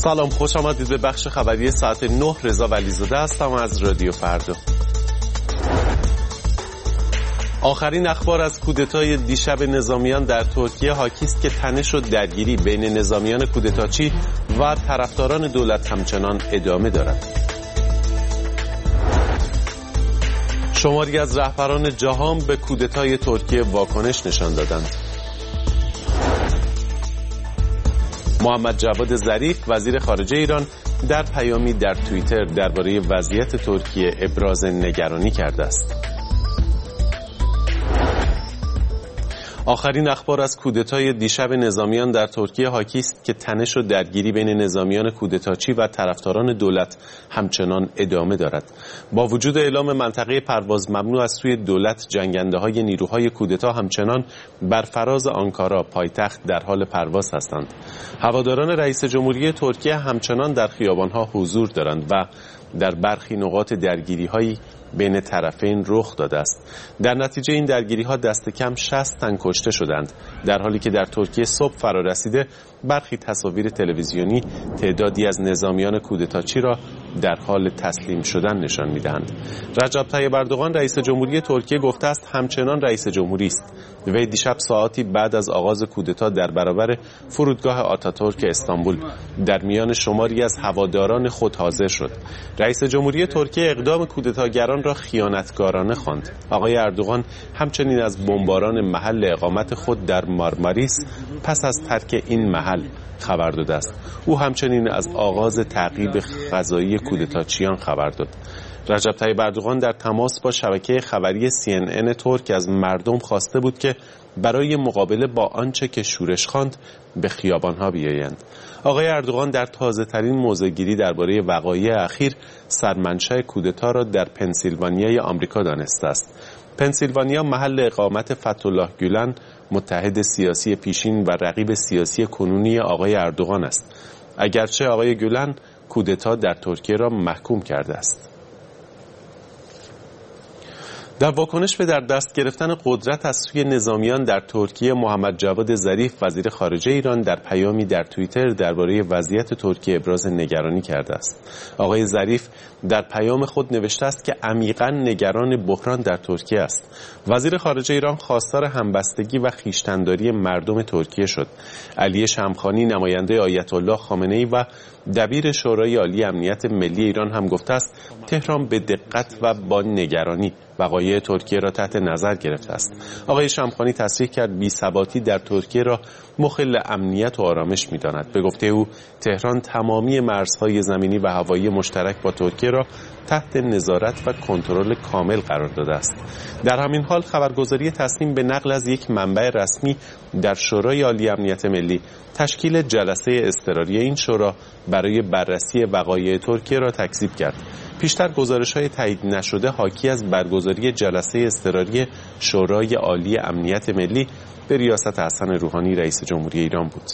سلام، خوش آمدید به بخش خبری ساعت 9. رضا ولیزاده هستم از رادیو فردا. آخرین اخبار از کودتای دیشب نظامیان در ترکیه حاکی است که تنش و درگیری بین نظامیان کودتاچی و طرفداران دولت همچنان ادامه دارد. شماری از رهبران جهان به کودتای ترکیه واکنش نشان دادند. محمد جواد ظریف وزیر خارجه ایران در پیامی در توییتر درباره وضعیت ترکیه ابراز نگرانی کرده است. آخرین اخبار از کودتای دیشب نظامیان در ترکیه حاکی است که تنش و درگیری بین نظامیان کودتاچی و طرفداران دولت همچنان ادامه دارد. با وجود اعلام منطقه پرواز ممنوع از سوی دولت، جنگنده‌های نیروهای کودتا همچنان بر فراز آنکارا پایتخت در حال پرواز هستند. هواداران رئیس جمهوری ترکیه همچنان در خیابان‌ها حضور دارند و در برخی نقاط درگیری‌هایی بین طرفین رخ داده است. در نتیجه این درگیری‌ها دست کم 60 تن کشته شدند، در حالی که در ترکیه صبح فرا رسیده برخی تصاویر تلویزیونی تعدادی از نظامیان کودتاچی را در حال تسلیم شدن نشان می‌دهند. رجب طیب اردوغان رئیس جمهوری ترکیه گفته است همچنان رئیس جمهوری است. وی دیشب ساعاتی بعد از آغاز کودتا در برابر فرودگاه آتاتورک استانبول در میان شماری از هواداران خود حاضر شد. رئیس جمهوری ترکیه اقدام کودتاگران را خیانتکارانه خواند. آقای اردوغان همچنین از بمباران محل اقامت خود در مارماریس پس از ترک این محل خبر داده است. او همچنین از آغاز تعقیب قضایی کودتاچیان خبر داد. رجب طیب اردوغان در تماس با شبکه خبری CNN ترک از مردم خواسته بود که برای مقابله با آنچه که شورش خواند به خیابان‌ها بیایند. آقای اردوغان در تازه‌ترین موضع‌گیری درباره وقایع اخیر سرمنشأ کودتا را در پنسیلوانیای آمریکا دانسته است. پنسیلوانیا محل اقامت فتح‌الله گولن، متحد سیاسی پیشین و رقیب سیاسی کنونی آقای اردوغان است، اگرچه آقای گولن کودتا در ترکیه را محکوم کرده است. در واکنش به در دست گرفتن قدرت از سوی نظامیان در ترکیه، محمد جواد ظریف وزیر خارجه ایران در پیامی در توییتر درباره وضعیت ترکیه ابراز نگرانی کرده است. آقای ظریف در پیام خود نوشته است که عمیقاً نگران بحران در ترکیه است. وزیر خارجه ایران خواستار همبستگی و خویشتن‌داری مردم ترکیه شد. علی شمخانی نماینده آیت الله خامنه‌ای و دبیر شورای عالی امنیت ملی ایران هم گفته است تهران به دقت و با نگرانی وقایع ترکیه را تحت نظر گرفته است. آقای شمخانی تصریح کرد بی‌ثباتی در ترکیه را مخل امنیت و آرامش می‌داند. به گفته او تهران تمامی مرزهای زمینی و هوایی مشترک با ترکیه را تحت نظارت و کنترل کامل قرار داده است. در همین حال خبرگزاری تصنیم به نقل از یک منبع رسمی در شورای عالی امنیت ملی تشکیل جلسه اضطراری این شورا برای بررسی وقایع ترکیه را تکذیب کرد. پیشتر گزارش‌های تایید نشده حاکی از برگزاری جلسه اضطراری شورای عالی امنیت ملی به ریاست حسن روحانی رئیس جمهوری ایران بود.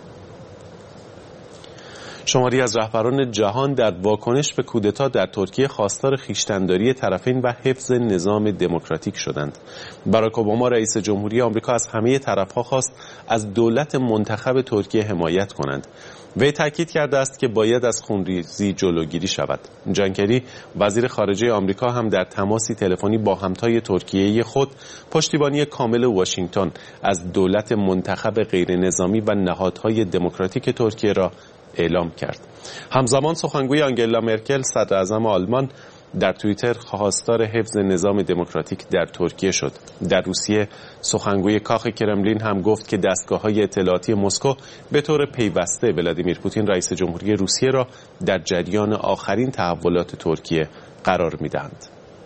شماری از رهبران جهان در واکنش به کودتا در ترکیه خواستار خویشتن‌داری طرفین و حفظ نظام دموکراتیک شدند. باراک اوباما رئیس جمهوری آمریکا از همه طرف‌ها خواست از دولت منتخب ترکیه حمایت کنند. وی تاکید کرده است که باید از خونریزی جلوگیری شود. جان کری وزیر خارجه آمریکا هم در تماسی تلفنی با همتای ترکیه‌ای خود پشتیبانی کامل واشنگتن از دولت منتخب غیر نظامی و نهادهای دموکراتیک ترکیه را اعلام کرد. همزمان سخنگوی آنگلا مرکل صدر اعظم آلمان در توییتر خواستار حفظ نظام دموکراتیک در ترکیه شد. در روسیه سخنگوی کاخ کرملین هم گفت که دستگاه‌های اطلاعاتی مسکو به طور پیوسته ولادیمیر پوتین رئیس جمهوری روسیه را در جریان آخرین تحولات ترکیه قرار می‌دهند.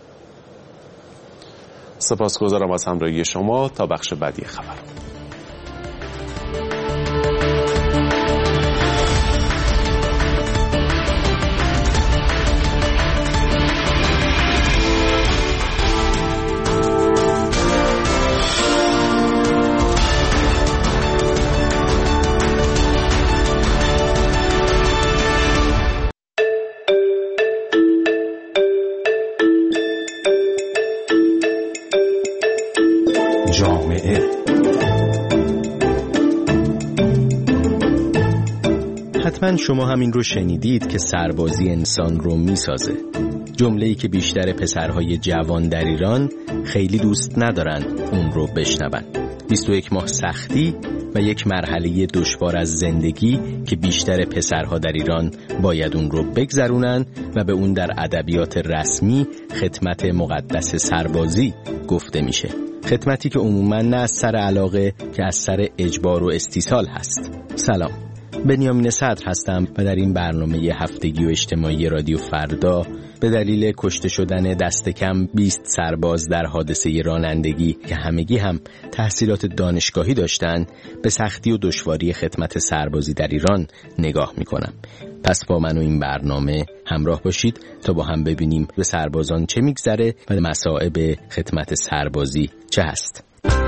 سپاسگزارم از همراهی شما. تا بخش بعدی خبر. جامعه حتما شما همین رو شنیدید که سربازی انسان رو میسازه. جمله‌ای که بیشتر پسرهای جوان در ایران خیلی دوست ندارن اون رو بشنون. 21 ماه سختی و یک مرحله دشوار از زندگی که بیشتر پسرها در ایران باید اون رو بگذرونن و به اون در ادبیات رسمی خدمت مقدس سربازی گفته میشه. خدمتی که عموماً نه از سر علاقه که از سر اجبار و استیصال هست. سلام، بنیامین صدر هستم و در این برنامه هفتگی و اجتماعی رادیو فردا به دلیل کشته شدن دست کم 20 سرباز در حادثه رانندگی که همگی هم تحصیلات دانشگاهی داشتن به سختی و دشواری خدمت سربازی در ایران نگاه میکنم. پس با من و این برنامه همراه باشید تا با هم ببینیم به سربازان چه میگذره و مصائب خدمت سربازی چه هست.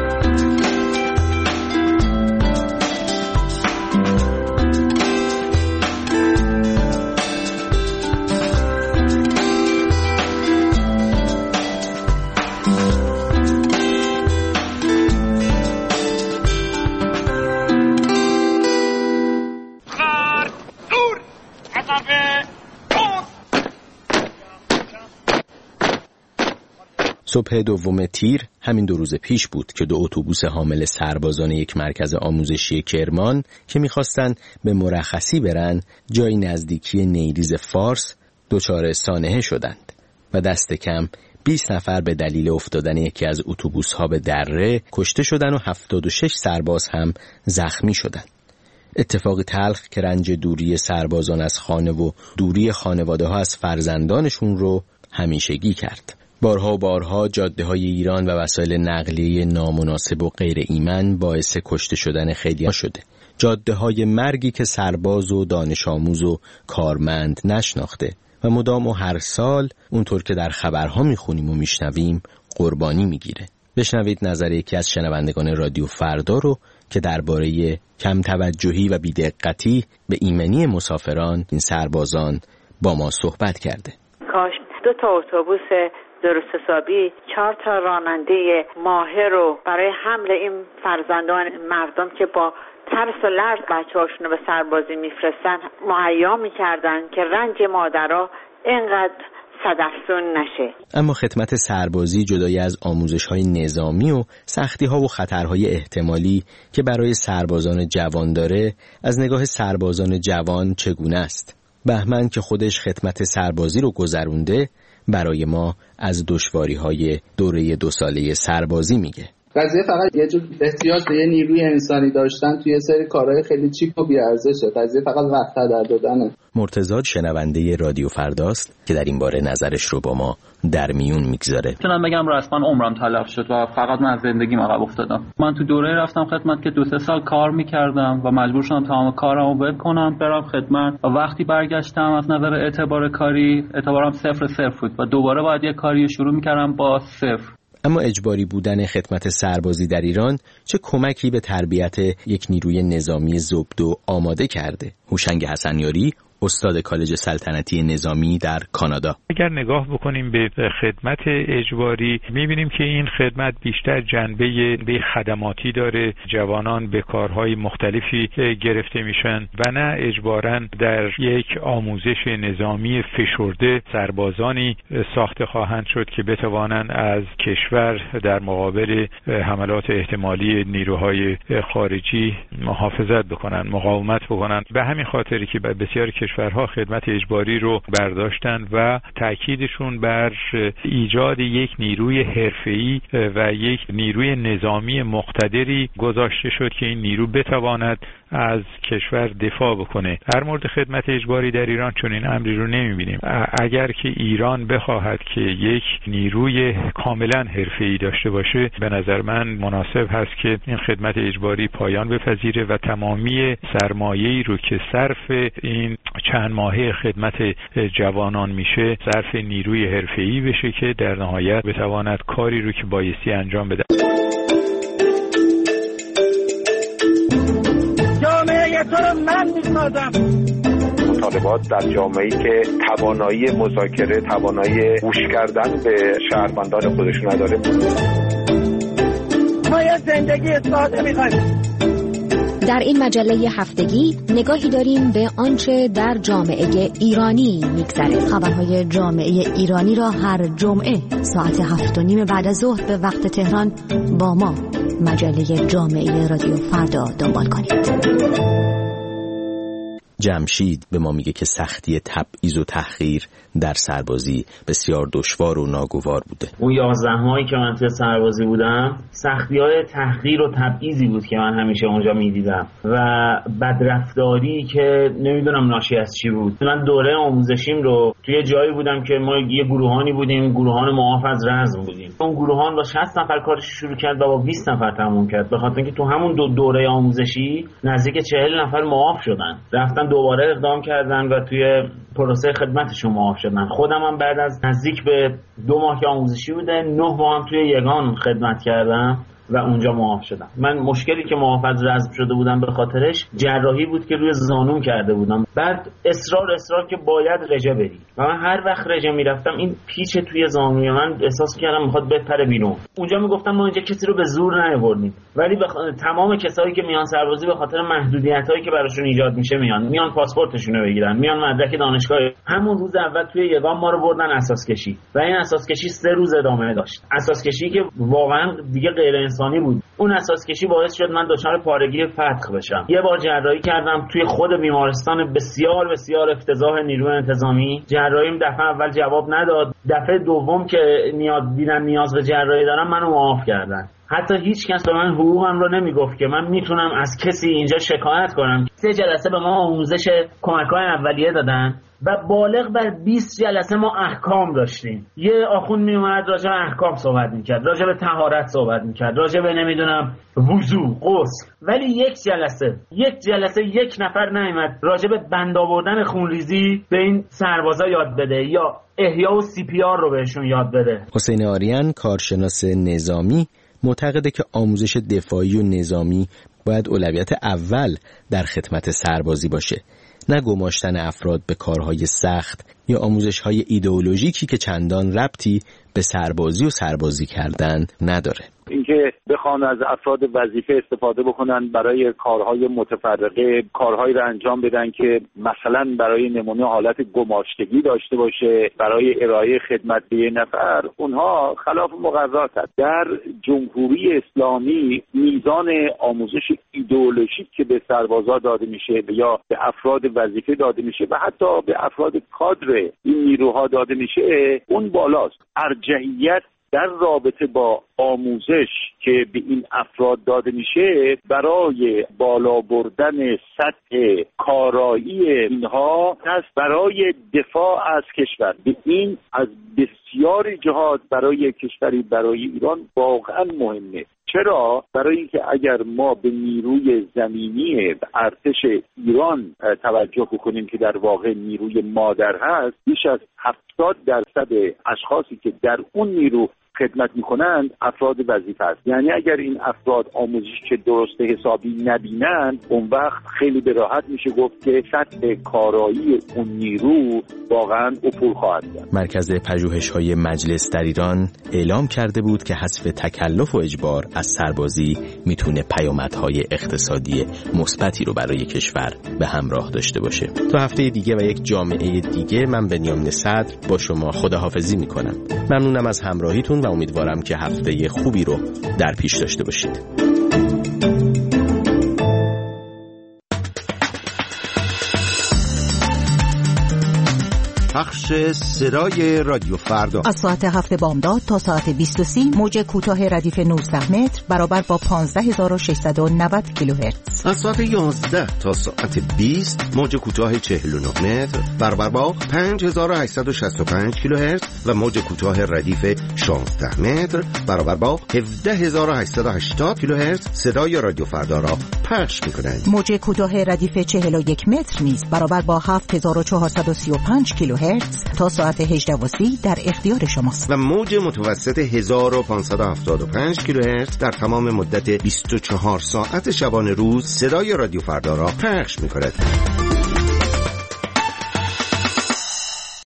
صبح 2 تیر همین 2 روز پیش بود که 2 اتوبوس حامل سربازان یک مرکز آموزشی کرمان که می‌خواستن به مرخصی برن جای نزدیکی نیریز فارس دچار سانحه شدند و دست کم 20 نفر به دلیل افتادن یکی از اتوبوس‌ها به دره کشته شدن و 76 سرباز هم زخمی شدند. اتفاقی تلخ که رنج دوری سربازان از خانه و دوری خانواده‌ها از فرزندانشون رو همیشگی کرد. بارها و بارها جاده‌های ایران و وسایل نقلیه نامناسب و غیر ایمن باعث کشته شدن خیلی‌ها شده. جاده‌های مرگی که سرباز و دانش آموز و کارمند نشناخته و مدام و هر سال اونطور که در خبرها میخونیم و میشنویم قربانی میگیره. بشنوید نظر یکی از شنوندگان رادیو فردا رو که درباره کم توجهی و بی‌دقتی به ایمنی مسافران این سربازان با ما صحبت کرده. کاش 2 اتوبوس درست حسابی 4 راننده ماهر رو برای حمل این فرزندان مردم که با ترس و لرز بچه‌هاشون رو به سربازی میفرستن مهیا میکردن که رنج مادرها اینقدر صدفزون نشه. اما خدمت سربازی جدای از آموزش‌های نظامی و سختی‌ها و خطرهای احتمالی که برای سربازان جوان داره، از نگاه سربازان جوان چگونه است؟ بهمن که خودش خدمت سربازی رو گذرونده برای ما از دشواری‌های دوره 2 ساله سربازی میگه. قضیه فقط یه جور احتیاج به یه نیروی انسانی داشتن توی سری کارهای خیلی چیپ و بی‌ارزشه. قضیه فقط وقت هدر دادنه. مرتضی شنونده رادیو فرداست که در این باره نظرش رو با ما در میون میگذاره. میتونم بگم رسما عمرم تلف شد و فقط من از زندگیم عقب افتادم. من تو دوره رفتم خدمت که 2-3 سال کار میکردم و مجبور شدم تمام کارمو ول کنم برم خدمت و وقتی برگشتم از نظر اعتبار کاری اعتبارم 0 بود و دوباره باید یه کاری شروع میکردم با 0. اما اجباری بودن خدمت سربازی در ایران چه کمکی به تربیت یک نیروی نظامی زبد و آماده کرده؟ هوشنگ حسنیاری، استاد کالج سلطنتی نظامی در کانادا. اگر نگاه بکنیم به خدمت اجباری می‌بینیم که این خدمت بیشتر جنبه خدماتی داره. جوانان به کارهای مختلفی گرفته میشن و نه اجباراً در یک آموزش نظامی فشرده سربازانی ساخته خواهند شد که بتوانند از کشور در مقابل حملات احتمالی نیروهای خارجی محافظت بکنن، مقاومت بکنن. به همین خاطری که بسیار کشورها خدمت اجباری رو برداشتن و تأکیدشون بر ایجاد یک نیروی حرفه‌ای و یک نیروی نظامی مقتدری گذاشته شد که این نیرو بتواند از کشور دفاع بکنه. در مورد خدمت اجباری در ایران چنین امری رو نمی‌بینیم. اگر که ایران بخواهد که یک نیروی کاملا حرفه‌ای داشته باشه، به نظر من مناسب هست که این خدمت اجباری پایان بپذیره و تمامی سرمایه‌ای رو که صرف این چند ماهه خدمت جوانان میشه صرف نیروی حرفه‌ای بشه که در نهایت بتواند کاری رو که بایستی انجام بده. جامعه تو رو من میسازم. مطالبات در جامعه‌ای که توانایی مذاکره، توانایی گوش کردن به شهروندان خودشون نداره. ما یه زندگی ساده میخوایم. در این مجله هفتگی نگاهی داریم به آنچه در جامعه ایرانی میگذره. خبرهای جامعه ایرانی را هر جمعه ساعت 7:30 بعد از ظهر به وقت تهران با ما مجله جامعه رادیو فردا دنبال کنید. جمشید به ما میگه که سختی تبعیض و تحقیر در سربازی بسیار دشوار و ناگوار بوده. اون 11 ماهی که من توی سربازی بودم سختی‌های تحقیر و تبعیضی بود که من همیشه اونجا میدیدم و بدرفتاری که نمیدونم ناشی از چی بود. من دوره آموزشیم رو توی جایی بودم که ما یه گروهانی بودیم، گروهان معاف از رزم بودیم. اون گروهان با 60 نفر کارش شروع کرد و با 20 نفر تموم کرد، به خاطر اینکه تو همون دوره آموزشی نزدیک 40 نفر معاف شدن، رفتن دوباره اقدام کردن و توی پروسه خدمتشون معاف شدن. خودم هم بعد از نزدیک به 2 ماه که آموزشی بوده 9 ماه هم توی یگان خدمت کردم و اونجا معاف شدم. من مشکلی که معاف از رزم شده بودم به خاطرش جراحی بود که روی زانوم کرده بودم. بعد اصرار که باید رژه بری و من هر وقت رژه میرفتم این پیچ توی زانوی من احساس کردم میخواد بپره بیرون. اونجا میگفتم ما اینجا کسی رو به زور نیاوردیم، ولی تمام کسایی که میان سربازی به خاطر محدودیتایی که براشون ایجاد میشه میان پاسپورتشون رو بگیرن، میان مدرک دانشگاه. همون روز اول توی یگان ما رو بردن اساس کشی و این اساس کشی 3 روز ادامه داشت. اساس کشی که واقعا دیگه غیر انسانی بود. اون اساس کشی باعث شد من دچار پارگی فتق بشم. یه بار جراحی کردم توی خود بیمارستان بسیار بسیار افتضاح نیروی انتظامی. جراحیم دفعه اول جواب نداد. دفعه دوم که نیاز به جراحی دارم منو معاف کردن. حتی هیچ کس به من حقوقم رو نمیگفت که من میتونم از کسی اینجا شکایت کنم. 3 جلسه به ما آموزش کمک‌های اولیه دادن و بالغ بر 20 جلسه ما احکام داشتیم. یه آخوند میومد راجع به احکام صحبت میکرد، راجع به طهارت صحبت میکرد، راجع به نمیدونم وضو، غسل، ولی یک جلسه یک نفر نیامد راجع به بند آوردن خونریزی به این سربازا یاد بده یا احیا و CPR رو بهشون یاد بده. حسین آریان کارشناس نظامی معتقده که آموزش دفاعی و نظامی باید اولویت اول در خدمت سربازی باشه، نه گماشتن افراد به کارهای سخت یا آموزش‌های ایدئولوژیکی که چندان ربطی به سربازی و سربازی کردن نداره. اینکه بخوان از افراد وظیفه استفاده بکنن برای کارهای متفرقه، کارهایی رو انجام بدن که مثلا برای نمونه حالت گماشتگی داشته باشه برای ارائه خدمت به یه نفر، اونها خلاف مقررات هست. در جمهوری اسلامی میزان آموزش ایدئولوژیک که به سربازا داده میشه یا به افراد وظیفه داده میشه و حتی به افراد کادر این نیروها داده میشه اون بالاست. ارجحیت در رابطه با آموزش که به این افراد داده میشه برای بالا بردن سطح کارایی اینها هست برای دفاع از کشور. به این از بسیاری جهات برای کشوری برای ایران واقعا مهمه. چرا؟ برای اینکه اگر ما به نیروی زمینی ارتش ایران توجه بکنیم که در واقع نیروی مادر هست، بیش از 70% اشخاصی که در اون نیرو خدمت میکنند افراد وظیفه است. یعنی اگر این افراد آموزش که درست حسابی نبینند، اون وقت خیلی به راحت میشه گفت که سطح کارایی اون نیرو واقعا افول خواهد کرد. مرکز پژوهش‌های مجلس در ایران اعلام کرده بود که حذف تکلف و اجبار از سربازی میتونه پیامدهای اقتصادی مثبتی رو برای کشور به همراه داشته باشه. تا هفته دیگه و یک جامعه دیگه من بنیامین صدر با شما خداحافظی میکنم. ممنونم از همراهیتون و امیدوارم که هفته خوبی رو در پیش داشته باشید. پخش صدای رادیو فردا از ساعت 7 بامداد تا ساعت 20:30 موج کوتاه ردیف 19 متر برابر با 15690 کیلوهرتز. از ساعت 11 تا ساعت 20 موج کوتاه 49 متر برابر با 5865 کیلوهرتز و موج کوتاه ردیف 16 متر برابر با 17880 کیلوهرتز صدای رادیو فردا را پخش می‌کنند. موج کوتاه ردیف 41 متر نیز برابر با 7435 کیلوهرتز تا ساعت 18:30 در اختیار شماست. و موج متوسط 1575 کیلوهرتز در تمام مدت 24 ساعت شبانه روز صدای رادیو فردا را پخش می‌کند.